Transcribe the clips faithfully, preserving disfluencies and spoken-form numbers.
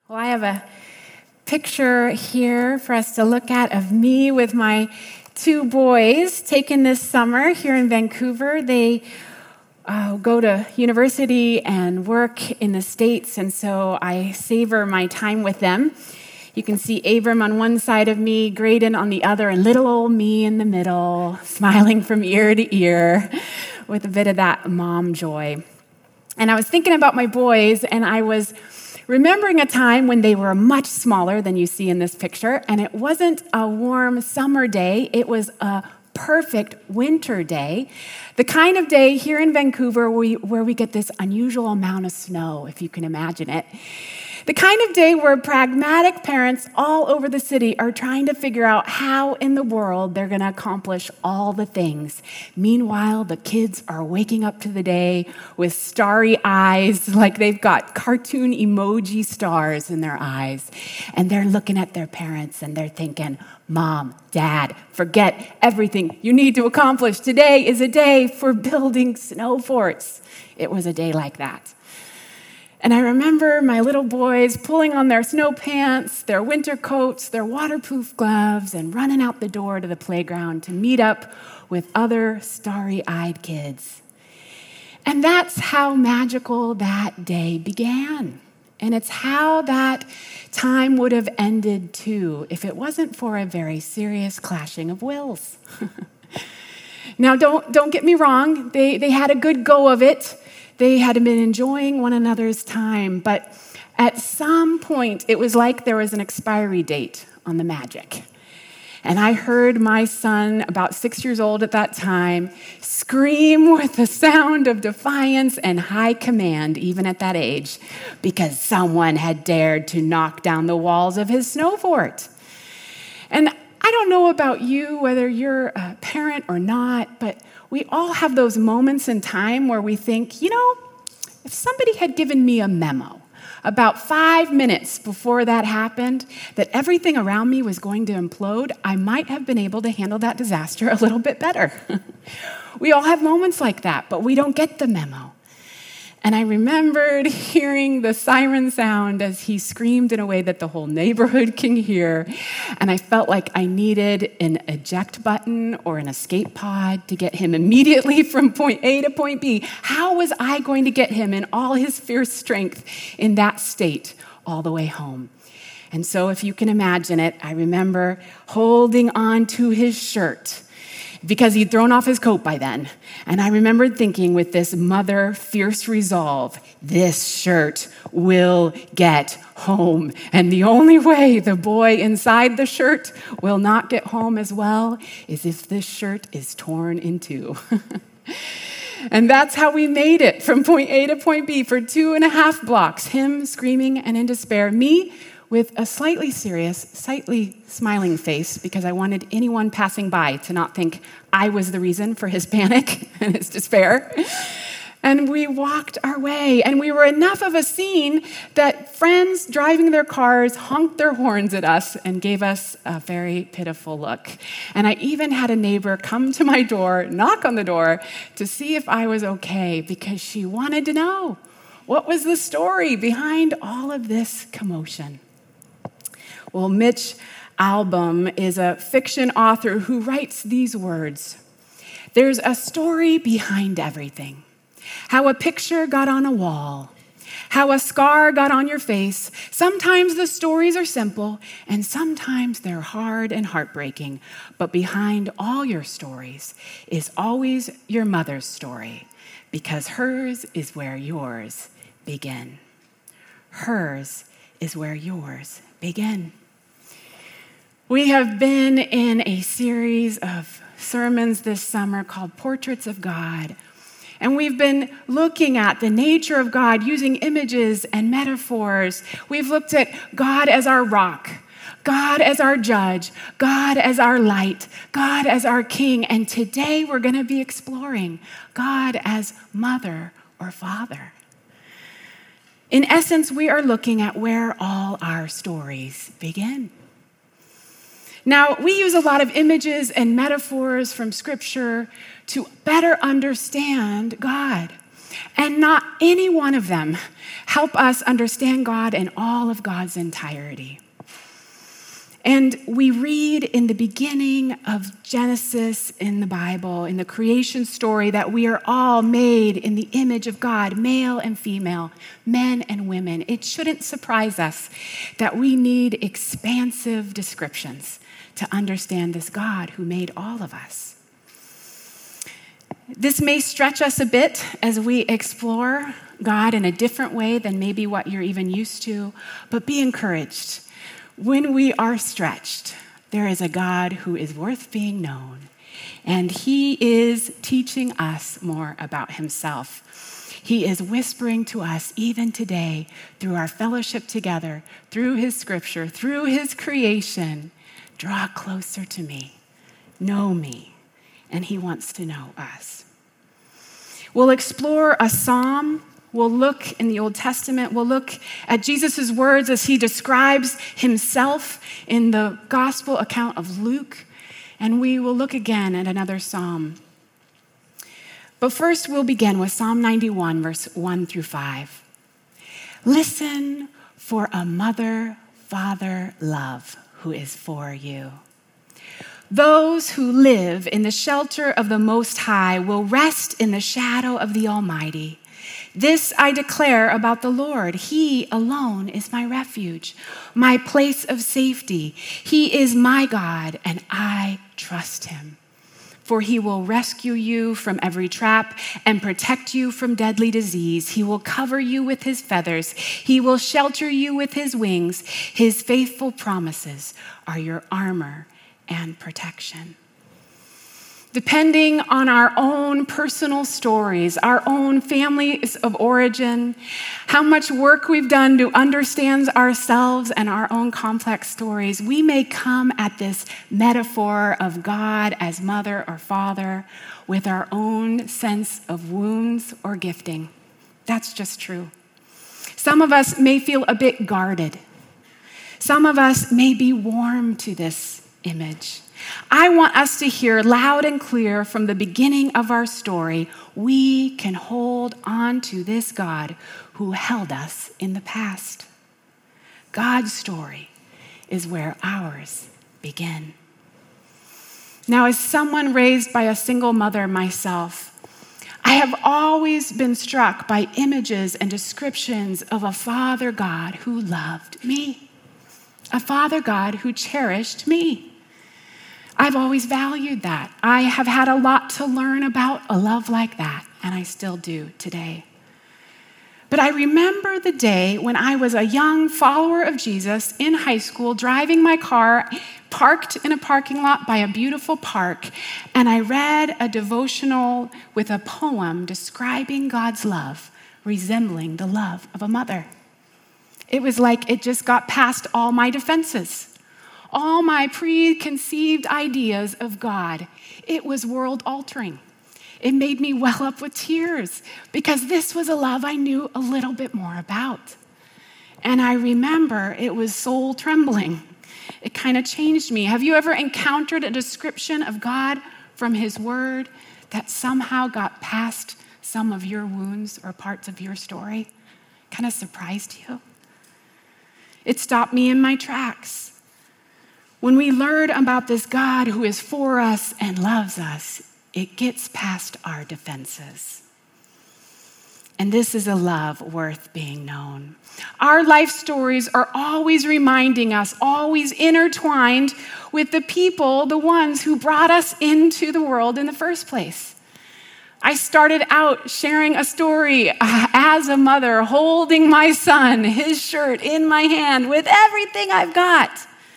Well, I have a picture here for us to look at of me with my two boys taken this summer here in Vancouver. They uh, go to university and work in the States, and so I savor my time with them. You can see Abram on one side of me, Graydon on the other, and little old me in the middle, smiling from ear to ear with a bit of that mom joy. And I was thinking about my boys, and I was remembering a time when they were much smaller than you see in this picture, and it wasn't a warm summer day, it was a perfect winter day, the kind of day here in Vancouver where we, where we get this unusual amount of snow, if you can imagine it. The kind of day where pragmatic parents all over the city are trying to figure out how in the world they're going to accomplish all the things. Meanwhile, the kids are waking up to the day with starry eyes, like they've got cartoon emoji stars in their eyes. And they're looking at their parents and they're thinking, Mom, Dad, forget everything you need to accomplish. Today is a day for building snow forts. It was a day like that. And I remember my little boys pulling on their snow pants, their winter coats, their waterproof gloves, and running out the door to the playground to meet up with other starry-eyed kids. And that's how magical that day began. And it's how that time would have ended too if it wasn't for a very serious clashing of wills. Now, don't, don't get me wrong. They, they had a good go of it. They had been enjoying one another's time, but at some point, it was like there was an expiry date on the magic. And I heard my son, about six years old at that time, scream with the sound of defiance and high command, even at that age, because someone had dared to knock down the walls of his snow fort. And I don't know about you, whether you're a parent or not, but we all have those moments in time where we think, you know, if somebody had given me a memo about five minutes before that happened, that everything around me was going to implode, I might have been able to handle that disaster a little bit better. We all have moments like that, but we don't get the memo. And I remembered hearing the siren sound as he screamed in a way that the whole neighborhood can hear. And I felt like I needed an eject button or an escape pod to get him immediately from point A to point B. How was I going to get him in all his fierce strength in that state all the way home? And so if you can imagine it, I remember holding on to his shirt because he'd thrown off his coat by then. And I remembered thinking with this mother fierce resolve, this shirt will get home. And the only way the boy inside the shirt will not get home as well is if this shirt is torn in two. And that's how we made it from point A to point B for two and a half blocks, him screaming and in despair, me with a slightly serious, slightly smiling face because I wanted anyone passing by to not think I was the reason for his panic and his despair. And we walked our way, and we were enough of a scene that friends driving their cars honked their horns at us and gave us a very pitiful look. And I even had a neighbor come to my door, knock on the door, to see if I was okay because she wanted to know what was the story behind all of this commotion. Well, Mitch Albom is a fiction author who writes these words. There's a story behind everything. How a picture got on a wall. How a scar got on your face. Sometimes the stories are simple, and sometimes they're hard and heartbreaking. But behind all your stories is always your mother's story, because hers is where yours begin. Hers is where yours begin. We have been in a series of sermons this summer called Portraits of God. And we've been looking at the nature of God using images and metaphors. We've looked at God as our rock, God as our judge, God as our light, God as our king. And today we're going to be exploring God as mother or father. In essence, we are looking at where all our stories begin. Now, we use a lot of images and metaphors from Scripture to better understand God. And not any one of them help us understand God and all of God's entirety. And we read in the beginning of Genesis in the Bible, in the creation story, that we are all made in the image of God, male and female, men and women. It shouldn't surprise us that we need expansive descriptions to understand this God who made all of us. This may stretch us a bit as we explore God in a different way than maybe what you're even used to, but be encouraged. When we are stretched, there is a God who is worth being known, and he is teaching us more about himself. He is whispering to us even today through our fellowship together, through his scripture, through his creation. Draw closer to me, know me, and he wants to know us. We'll explore a psalm. We'll look in the Old Testament. We'll look at Jesus' words as he describes himself in the gospel account of Luke. And we will look again at another psalm. But first, we'll begin with Psalm ninety-one, verse one through five. Listen for a mother-father love who is for you. Those who live in the shelter of the Most High will rest in the shadow of the Almighty. This I declare about the Lord. He alone is my refuge, my place of safety. He is my God, and I trust him. For he will rescue you from every trap and protect you from deadly disease. He will cover you with his feathers. He will shelter you with his wings. His faithful promises are your armor and protection. Depending on our own personal stories, our own families of origin, how much work we've done to understand ourselves and our own complex stories, we may come at this metaphor of God as mother or father with our own sense of wounds or gifting. That's just true. Some of us may feel a bit guarded. Some of us may be warm to this image. I want us to hear loud and clear from the beginning of our story, we can hold on to this God who held us in the past. God's story is where ours begin. Now, as someone raised by a single mother myself, I have always been struck by images and descriptions of a Father God who loved me, a Father God who cherished me. I've always valued that. I have had a lot to learn about a love like that, and I still do today. But I remember the day when I was a young follower of Jesus in high school, driving my car, parked in a parking lot by a beautiful park, and I read a devotional with a poem describing God's love, resembling the love of a mother. It was like it just got past all my defenses. All my preconceived ideas of God. It was world-altering. It made me well up with tears because this was a love I knew a little bit more about. And I remember it was soul-trembling. It kind of changed me. Have you ever encountered a description of God from his word that somehow got past some of your wounds or parts of your story? Kind of surprised you? It stopped me in my tracks. When we learn about this God who is for us and loves us, it gets past our defenses. And this is a love worth being known. Our life stories are always reminding us, always intertwined with the people, the ones who brought us into the world in the first place. I started out sharing a story uh, as a mother, holding my son, his shirt in my hand with everything I've got.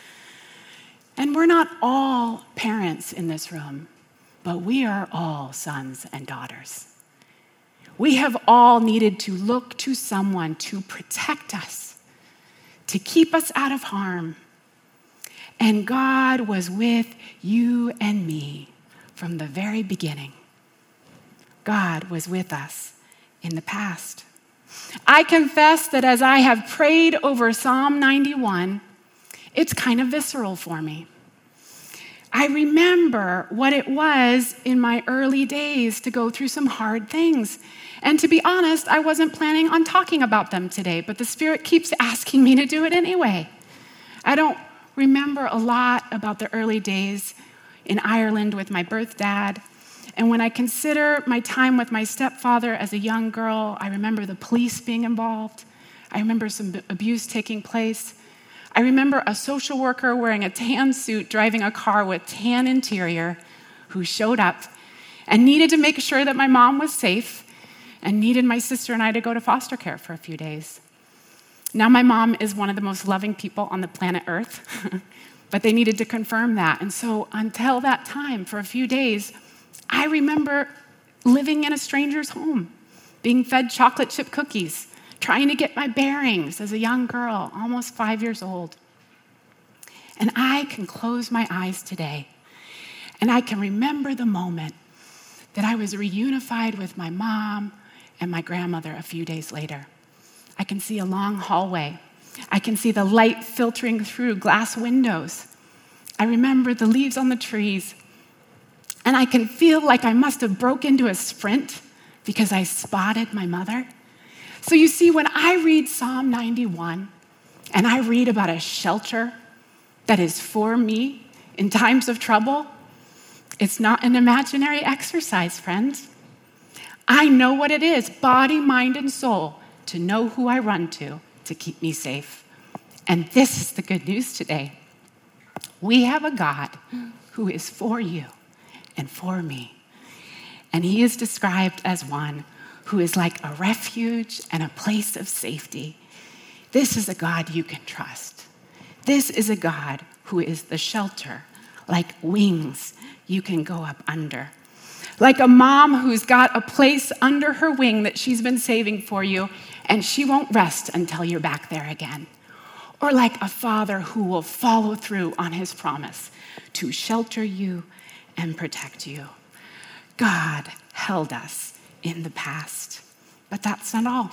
And we're not all parents in this room, but we are all sons and daughters. We have all needed to look to someone to protect us, to keep us out of harm. And God was with you and me from the very beginning. God was with us in the past. I confess that as I have prayed over Psalm ninety-one, it's kind of visceral for me. I remember what it was in my early days to go through some hard things. And to be honest, I wasn't planning on talking about them today, but the Spirit keeps asking me to do it anyway. I don't remember a lot about the early days in Ireland with my birth dad. And when I consider my time with my stepfather as a young girl, I remember the police being involved. I remember some abuse taking place. I remember a social worker wearing a tan suit driving a car with tan interior who showed up and needed to make sure that my mom was safe and needed my sister and I to go to foster care for a few days. Now my mom is one of the most loving people on the planet Earth, but they needed to confirm that. And so until that time, for a few days, I remember living in a stranger's home, being fed chocolate chip cookies, trying to get my bearings as a young girl, almost five years old. And I can close my eyes today, and I can remember the moment that I was reunified with my mom and my grandmother a few days later. I can see a long hallway. I can see the light filtering through glass windows. I remember the leaves on the trees, and I can feel like I must have broke into a sprint because I spotted my mother. So you see, when I read Psalm ninety-one, and I read about a shelter that is for me in times of trouble, it's not an imaginary exercise, friends. I know what it is, body, mind, and soul, to know who I run to to keep me safe. And this is the good news today. We have a God who is for you and for me. And he is described as one who is like a refuge and a place of safety. This is a God you can trust. This is a God who is the shelter, like wings you can go up under. Like a mom who's got a place under her wing that she's been saving for you, and she won't rest until you're back there again. Or like a father who will follow through on his promise to shelter you and protect you. God held us in the past, but that's not all.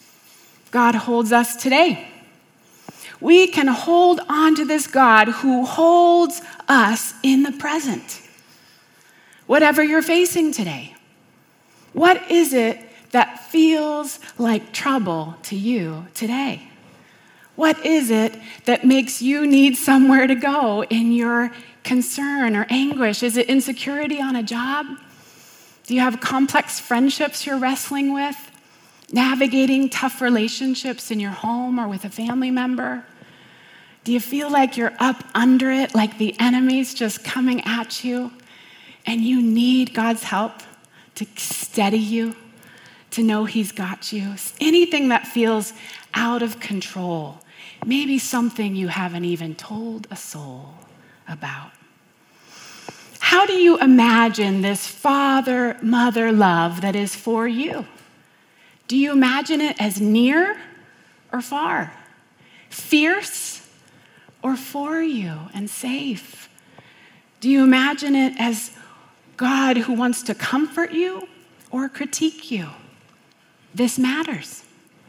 God holds us today. We can hold on to this God who holds us in the present. Whatever you're facing today, what is it that feels like trouble to you today? What is it that makes you need somewhere to go in your concern or anguish? Is it insecurity on a job? Do you have complex friendships you're wrestling with? Navigating tough relationships in your home or with a family member? Do you feel like you're up under it, like the enemy's just coming at you, and you need God's help to steady you, to know he's got you? Anything that feels out of control, maybe something you haven't even told a soul about. How do you imagine this father-mother love that is for you? Do you imagine it as near or far? Fierce or for you and safe? Do you imagine it as God who wants to comfort you or critique you? This matters.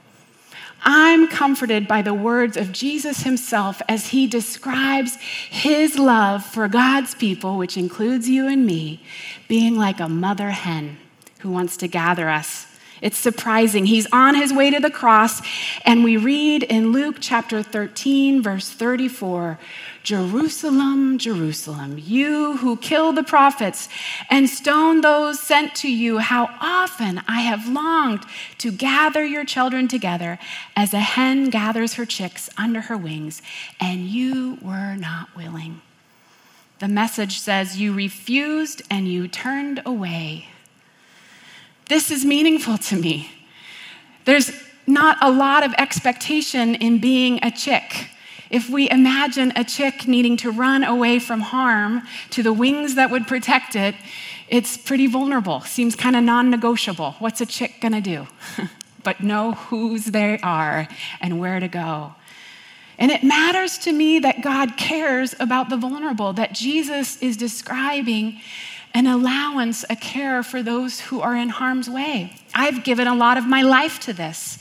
I'm comforted by the words of Jesus himself as he describes his love for God's people, which includes you and me, being like a mother hen who wants to gather us. It's surprising. He's on his way to the cross, and we read in Luke chapter thirteen, verse thirty-four, Jerusalem, Jerusalem, you who kill the prophets and stone those sent to you, how often I have longed to gather your children together as a hen gathers her chicks under her wings, and you were not willing. The Message says, you refused and you turned away. This is meaningful to me. There's not a lot of expectation in being a chick. If we imagine a chick needing to run away from harm to the wings that would protect it, it's pretty vulnerable, seems kind of non-negotiable. What's a chick gonna do? But know whose they are and where to go. And it matters to me that God cares about the vulnerable, that Jesus is describing an allowance, a care for those who are in harm's way. I've given a lot of my life to this,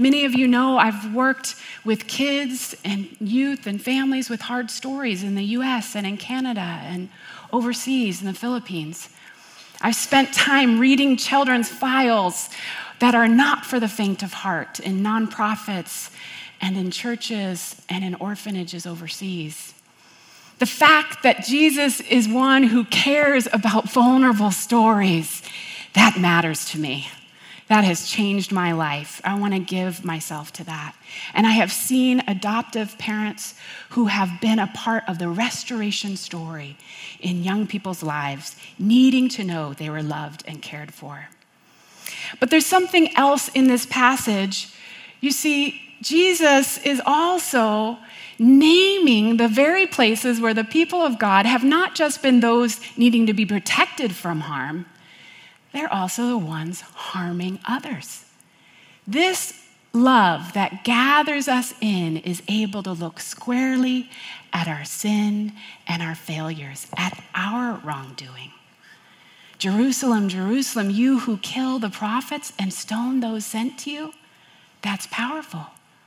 Many of you know I've worked with kids and youth and families with hard stories in the U S and in Canada and overseas in the Philippines. I've spent time reading children's files that are not for the faint of heart in nonprofits and in churches and in orphanages overseas. The fact that Jesus is one who cares about vulnerable stories, that matters to me. That has changed my life. I want to give myself to that. And I have seen adoptive parents who have been a part of the restoration story in young people's lives, needing to know they were loved and cared for. But there's something else in this passage. You see, Jesus is also naming the very places where the people of God have not just been those needing to be protected from harm, they're also the ones harming others. This love that gathers us in is able to look squarely at our sin and our failures, at our wrongdoing. Jerusalem, Jerusalem, you who kill the prophets and stone those sent to you, that's powerful.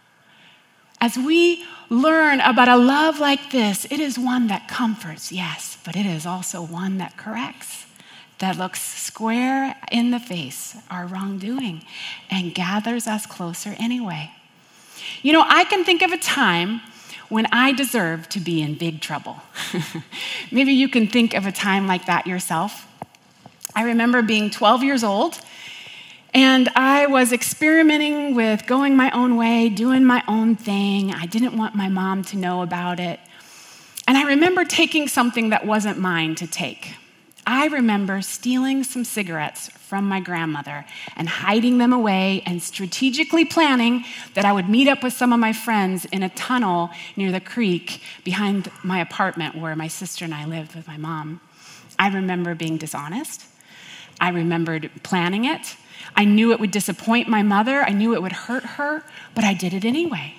As we learn about a love like this, it is one that comforts, yes, but it is also one that corrects, that looks square in the face, our wrongdoing, and gathers us closer anyway. You know, I can think of a time when I deserved to be in big trouble. Maybe you can think of a time like that yourself. I remember being twelve years old, and I was experimenting with going my own way, doing my own thing. I didn't want my mom to know about it. And I remember taking something that wasn't mine to take. I remember stealing some cigarettes from my grandmother and hiding them away and strategically planning that I would meet up with some of my friends in a tunnel near the creek behind my apartment where my sister and I lived with my mom. I remember being dishonest. I remembered planning it. I knew it would disappoint my mother. I knew it would hurt her, but I did it anyway.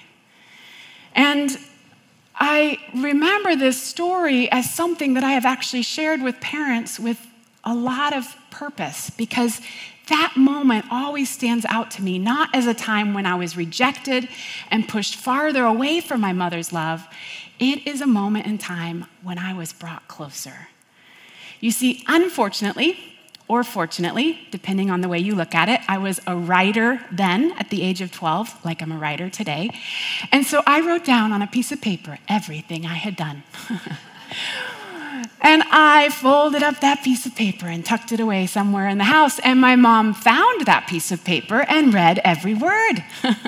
And I remember this story as something that I have actually shared with parents with a lot of purpose, because that moment always stands out to me, not as a time when I was rejected and pushed farther away from my mother's love. It is a moment in time when I was brought closer. You see, unfortunately, or fortunately, depending on the way you look at it, I was a writer then at the age of twelve, like I'm a writer today. And so I wrote down on a piece of paper everything I had done. And I folded up that piece of paper and tucked it away somewhere in the house. And my mom found that piece of paper and read every word.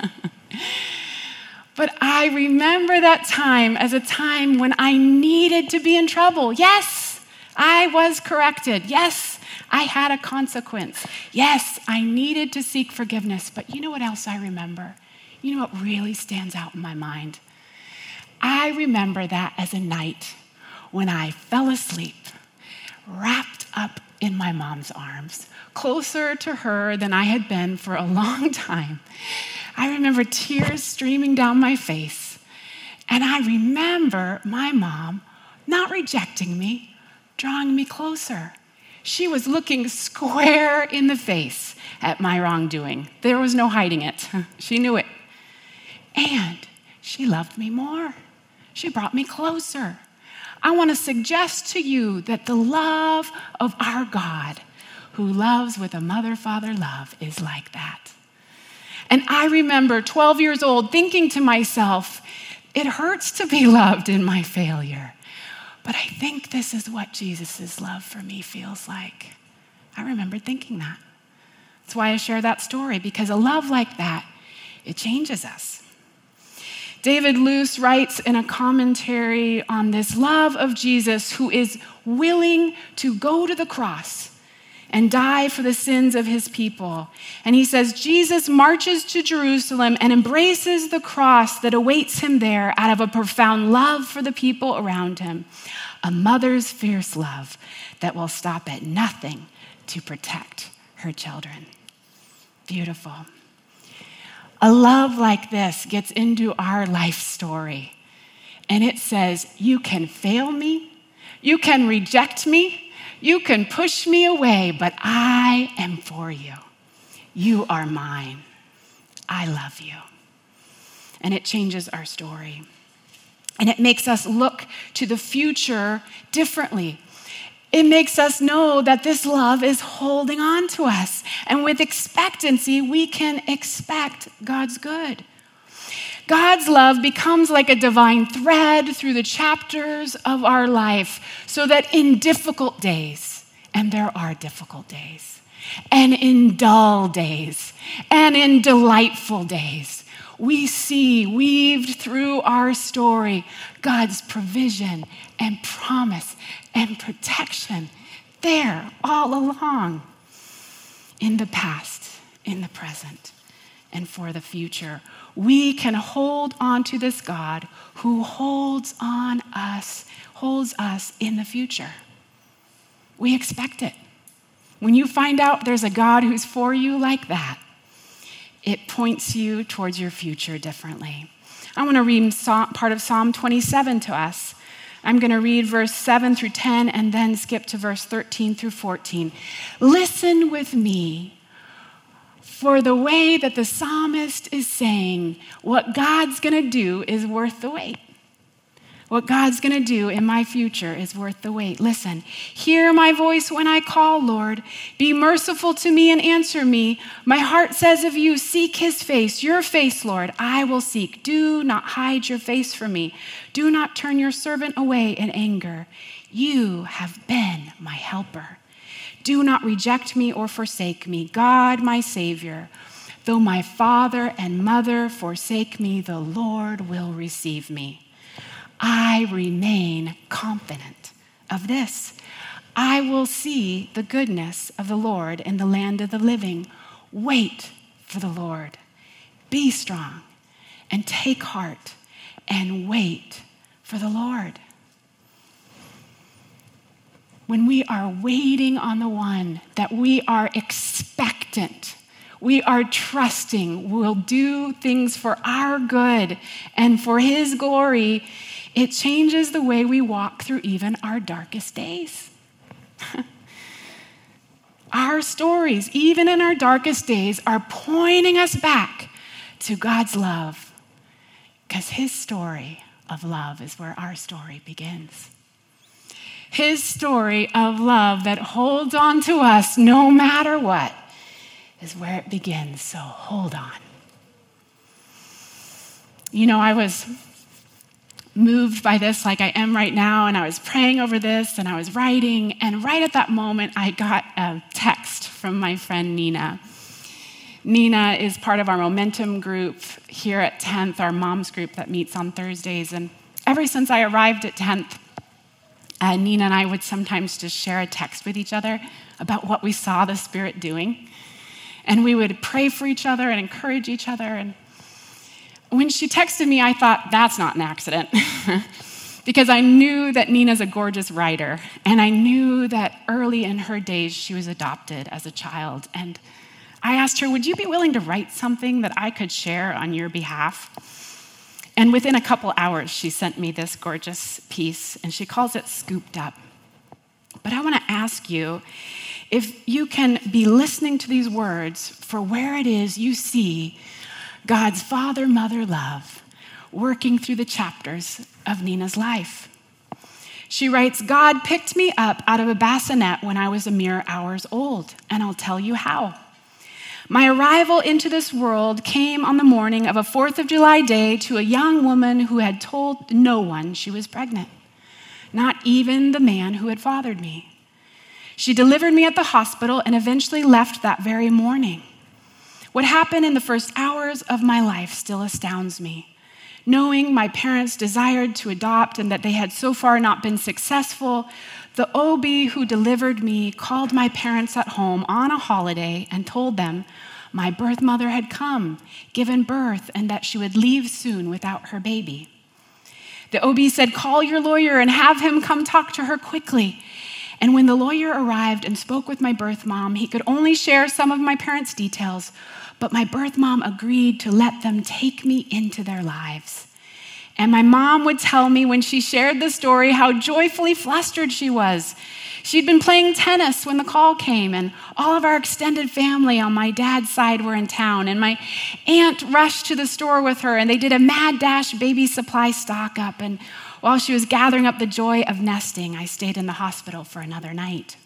But I remember that time as a time when I needed to be in trouble. Yes, I was corrected. Yes, I had a consequence. Yes, I needed to seek forgiveness. But you know what else I remember? You know what really stands out in my mind? I remember that as a night when I fell asleep, wrapped up in my mom's arms, closer to her than I had been for a long time. I remember tears streaming down my face. And I remember my mom not rejecting me, drawing me closer. She was looking square in the face at my wrongdoing. There was no hiding it. She knew it. And she loved me more. She brought me closer. I want to suggest to you that the love of our God, who loves with a mother-father love, is like that. And I remember twelve years old thinking to myself, it hurts to be loved in my failure. But I think this is what Jesus' love for me feels like. I remember thinking that. That's why I share that story, because a love like that, it changes us. David Luce writes in a commentary on this love of Jesus, who is willing to go to the cross and die for the sins of his people. And he says, Jesus marches to Jerusalem and embraces the cross that awaits him there out of a profound love for the people around him. A mother's fierce love that will stop at nothing to protect her children. Beautiful. A love like this gets into our life story. And it says, you can fail me, you can reject me, you can push me away, but I am for you. You are mine. I love you. And it changes our story. And it makes us look to the future differently. It makes us know that this love is holding on to us. And with expectancy, we can expect God's good. God's love becomes like a divine thread through the chapters of our life so that in difficult days, and there are difficult days, and in dull days, and in delightful days, we see weaved through our story God's provision and promise and protection there all along in the past, in the present, and for the future. We can hold on to this God who holds on us, holds us in the future. We expect it. When you find out there's a God who's for you like that, it points you towards your future differently. I want to read part of Psalm twenty-seven to us. I'm going to read verse seven through ten and then skip to verse thirteen through fourteen. Listen with me for the way that the psalmist is saying what God's going to do is worth the wait. What God's going to do in my future is worth the wait. Listen, hear my voice when I call, Lord. Be merciful to me and answer me. My heart says of you, seek his face, your face, Lord, I will seek. Do not hide your face from me. Do not turn your servant away in anger. You have been my helper. Do not reject me or forsake me, God, my Savior. Though my father and mother forsake me, the Lord will receive me. I remain confident of this. I will see the goodness of the Lord in the land of the living. Wait for the Lord. Be strong and take heart and wait for the Lord. When we are waiting on the one that we are expectant, we are trusting will do things for our good and for his glory, it changes the way we walk through even our darkest days. Our stories, even in our darkest days, are pointing us back to God's love, because his story of love is where our story begins. His story of love that holds on to us no matter what is where it begins. So hold on. You know, I was moved by this like I am right now, and I was praying over this, and I was writing, and right at that moment, I got a text from my friend Nina. Nina is part of our Momentum group here at tenth, our moms group that meets on Thursdays, and ever since I arrived at tenth, Uh, Nina and I would sometimes just share a text with each other about what we saw the Spirit doing. And we would pray for each other and encourage each other. And when she texted me, I thought, that's not an accident. Because I knew that Nina's a gorgeous writer. And I knew that early in her days, she was adopted as a child. And I asked her, would you be willing to write something that I could share on your behalf? And within a couple hours, she sent me this gorgeous piece, and she calls it Scooped Up. But I want to ask you if you can be listening to these words for where it is you see God's father-mother love working through the chapters of Nina's life. She writes, God picked me up out of a bassinet when I was a mere hours old, and I'll tell you how. My arrival into this world came on the morning of a fourth of July day to a young woman who had told no one she was pregnant, not even the man who had fathered me. She delivered me at the hospital and eventually left that very morning. What happened in the first hours of my life still astounds me. Knowing my parents desired to adopt and that they had so far not been successful, the O B who delivered me called my parents at home on a holiday and told them my birth mother had come, given birth, and that she would leave soon without her baby. The O B said, call your lawyer and have him come talk to her quickly. And when the lawyer arrived and spoke with my birth mom, he could only share some of my parents' details, but my birth mom agreed to let them take me into their lives. And my mom would tell me when she shared the story how joyfully flustered she was. She'd been playing tennis when the call came, and all of our extended family on my dad's side were in town, and my aunt rushed to the store with her, and they did a mad dash baby supply stock up, and while she was gathering up the joy of nesting, I stayed in the hospital for another night.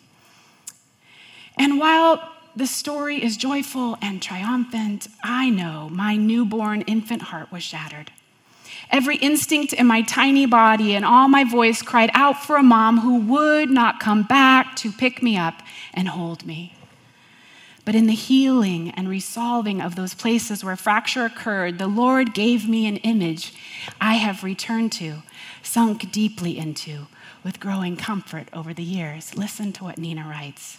And while the story is joyful and triumphant, I know my newborn infant heart was shattered. Every instinct in my tiny body and all my voice cried out for a mom who would not come back to pick me up and hold me. But in the healing and resolving of those places where fracture occurred, the Lord gave me an image I have returned to, sunk deeply into, with growing comfort over the years. Listen to what Nina writes.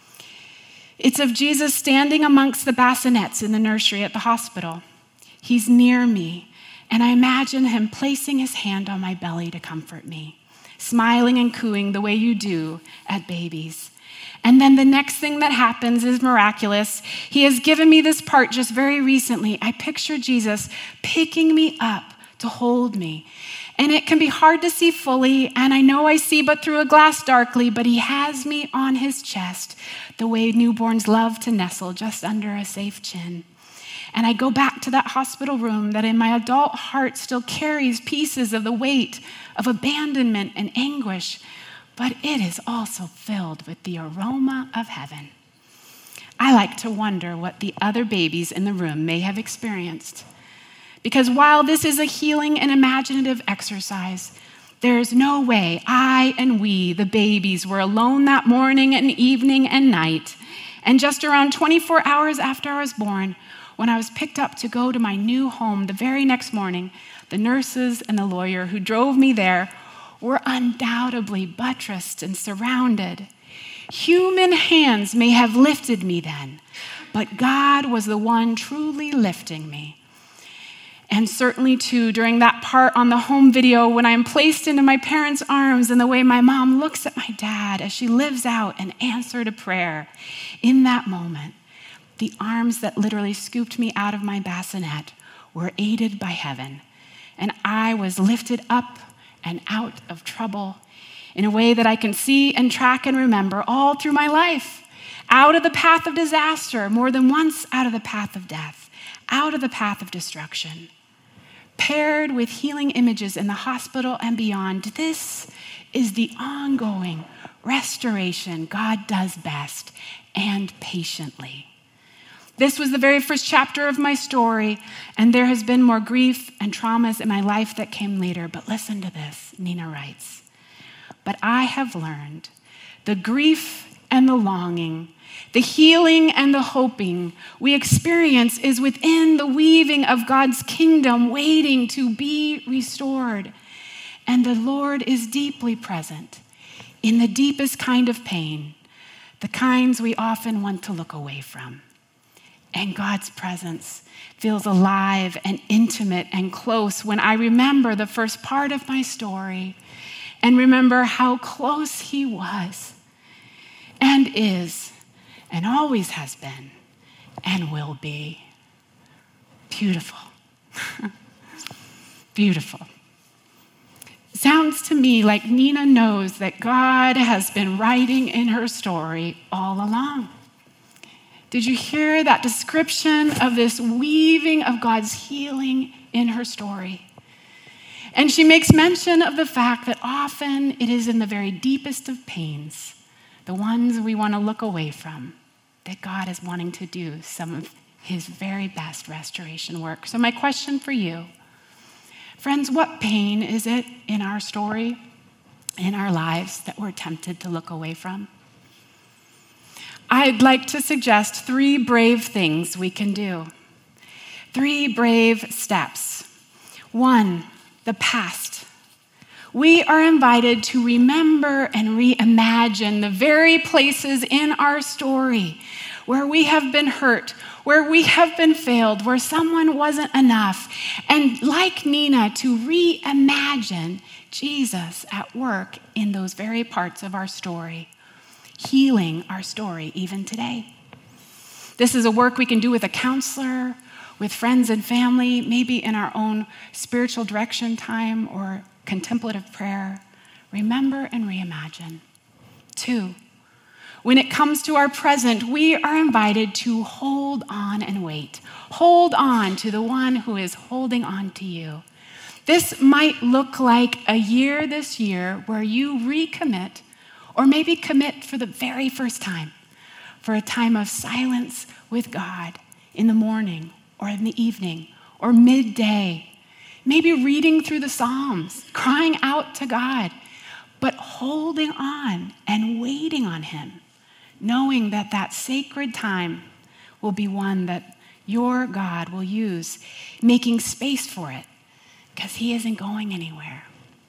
It's of Jesus standing amongst the bassinets in the nursery at the hospital. He's near me, and I imagine him placing his hand on my belly to comfort me, smiling and cooing the way you do at babies. And then the next thing that happens is miraculous. He has given me this part just very recently. I picture Jesus picking me up to hold me. And it can be hard to see fully, and I know I see but through a glass darkly, but he has me on his chest the way newborns love to nestle just under a safe chin. And I go back to that hospital room that in my adult heart still carries pieces of the weight of abandonment and anguish, but it is also filled with the aroma of heaven. I like to wonder what the other babies in the room may have experienced. Because while this is a healing and imaginative exercise, there is no way I and we, the babies, were alone that morning and evening and night. And just around twenty-four hours after I was born, when I was picked up to go to my new home the very next morning, the nurses and the lawyer who drove me there were undoubtedly buttressed and surrounded. Human hands may have lifted me then, but God was the one truly lifting me. And certainly, too, during that part on the home video when I am placed into my parents' arms and the way my mom looks at my dad as she lives out an answer to prayer, in that moment, the arms that literally scooped me out of my bassinet were aided by heaven, and I was lifted up and out of trouble in a way that I can see and track and remember all through my life, out of the path of disaster, more than once out of the path of death, out of the path of destruction. Paired with healing images in the hospital and beyond, this is the ongoing restoration God does best and patiently. This was the very first chapter of my story, and there has been more grief and traumas in my life that came later. But listen to this, Nina writes. But I have learned the grief and the longing, the healing and the hoping we experience is within the weaving of God's kingdom, waiting to be restored. And the Lord is deeply present in the deepest kind of pain, the kinds we often want to look away from. And God's presence feels alive and intimate and close when I remember the first part of my story and remember how close he was and is and always has been and will be. Beautiful. Beautiful. Sounds to me like Nina knows that God has been writing in her story all along. Did you hear that description of this weaving of God's healing in her story? And she makes mention of the fact that often it is in the very deepest of pains, the ones we want to look away from, that God is wanting to do some of his very best restoration work. So my question for you, friends, what pain is it in our story, in our lives, that we're tempted to look away from? I'd like to suggest three brave things we can do. Three brave steps. One, the past. We are invited to remember and reimagine the very places in our story where we have been hurt, where we have been failed, where someone wasn't enough. And like Nina, to reimagine Jesus at work in those very parts of our story, healing our story even today. This is a work we can do with a counselor, with friends and family, maybe in our own spiritual direction time or contemplative prayer. Remember and reimagine. Two, when it comes to our present, we are invited to hold on and wait. Hold on to the one who is holding on to you. This might look like a year this year where you recommit, or maybe commit for the very first time, for a time of silence with God in the morning or in the evening or midday. Maybe reading through the Psalms, crying out to God, but holding on and waiting on him, knowing that that sacred time will be one that your God will use, making space for it, because he isn't going anywhere.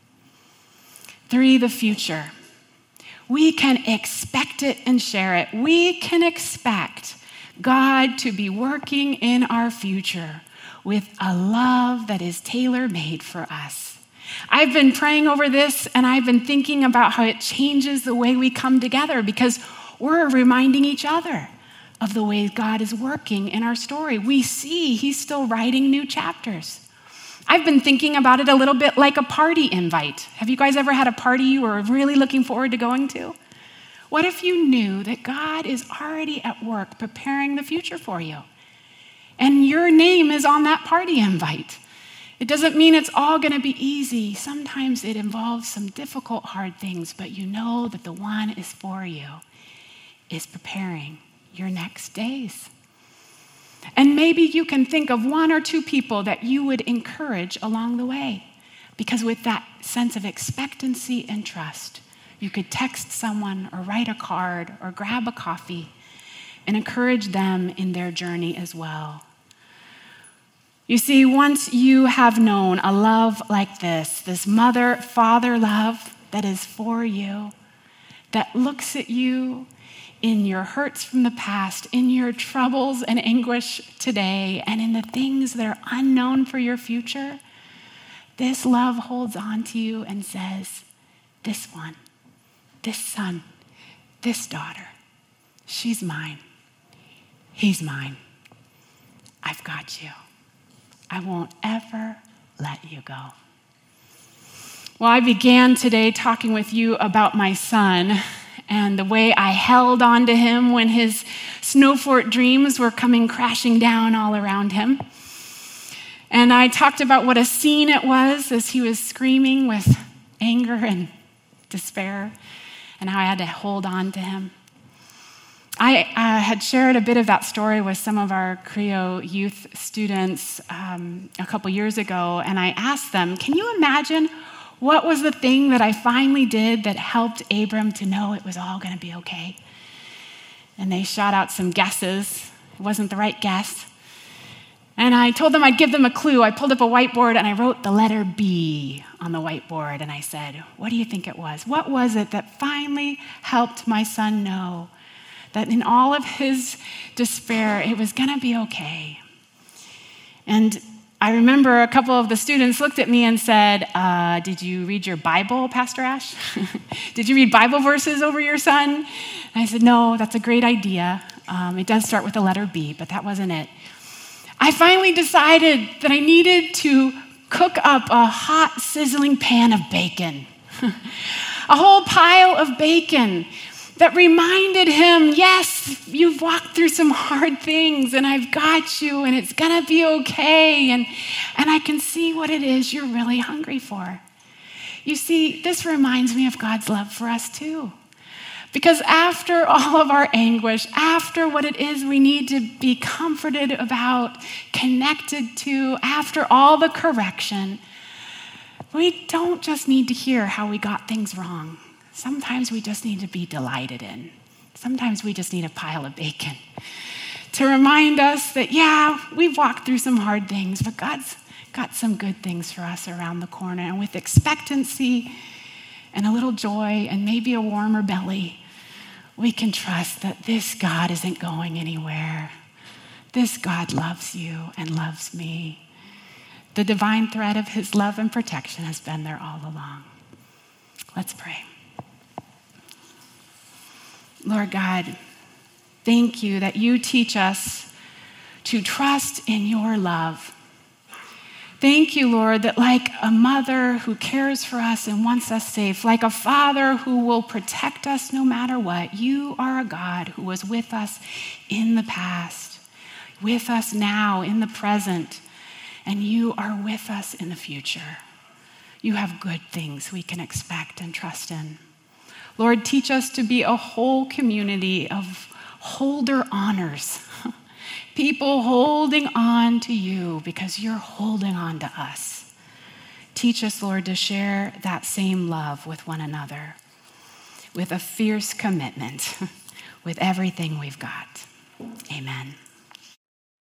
Three, the future. We can expect it and share it. We can expect God to be working in our future with a love that is tailor-made for us. I've been praying over this, and I've been thinking about how it changes the way we come together, because we're reminding each other of the ways God is working in our story. We see he's still writing new chapters. I've been thinking about it a little bit like a party invite. Have you guys ever had a party you were really looking forward to going to? What if you knew that God is already at work preparing the future for you? And your name is on that party invite. It doesn't mean it's all going to be easy. Sometimes it involves some difficult, hard things, but you know that the one is for you, is preparing your next days. And maybe you can think of one or two people that you would encourage along the way, because with that sense of expectancy and trust, you could text someone or write a card or grab a coffee and encourage them in their journey as well. You see, once you have known a love like this, this mother-father love that is for you, that looks at you in your hurts from the past, in your troubles and anguish today, and in the things that are unknown for your future, this love holds on to you and says, this one, this son, this daughter, she's mine. He's mine. I've got you. I won't ever let you go. Well, I began today talking with you about my son and the way I held on to him when his snow fort dreams were coming crashing down all around him. And I talked about what a scene it was as he was screaming with anger and despair, and how I had to hold on to him. I uh, had shared a bit of that story with some of our Creo youth students um, a couple years ago, and I asked them, can you imagine what was the thing that I finally did that helped Abram to know it was all going to be okay? And they shot out some guesses. It wasn't the right guess. And I told them I'd give them a clue. I pulled up a whiteboard and I wrote the letter B on the whiteboard, and I said, what do you think it was? What was it that finally helped my son know that in all of his despair, it was going to be okay? And I remember a couple of the students looked at me and said, uh, did you read your Bible, Pastor Ash? Did you read Bible verses over your son? And I said, no, that's a great idea. Um, it does start with the letter B, but that wasn't it. I finally decided that I needed to cook up a hot, sizzling pan of bacon, a whole pile of bacon that reminded him, yes, you've walked through some hard things and I've got you and it's gonna be okay, and, and I can see what it is you're really hungry for. You see, this reminds me of God's love for us too. Because after all of our anguish, after what it is we need to be comforted about, connected to, after all the correction, we don't just need to hear how we got things wrong. Sometimes we just need to be delighted in. Sometimes we just need a pile of bacon to remind us that, yeah, we've walked through some hard things, but God's got some good things for us around the corner. And with expectancy and a little joy and maybe a warmer belly, we can trust that this God isn't going anywhere. This God loves you and loves me. The divine thread of his love and protection has been there all along. Let's pray. Lord God, thank you that you teach us to trust in your love. Thank you, Lord, that like a mother who cares for us and wants us safe, like a father who will protect us no matter what, you are a God who was with us in the past, with us now in the present, and you are with us in the future. You have good things we can expect and trust in. Lord, teach us to be a whole community of holder honors, people holding on to you because you're holding on to us. Teach us, Lord, to share that same love with one another, with a fierce commitment, with everything we've got. Amen.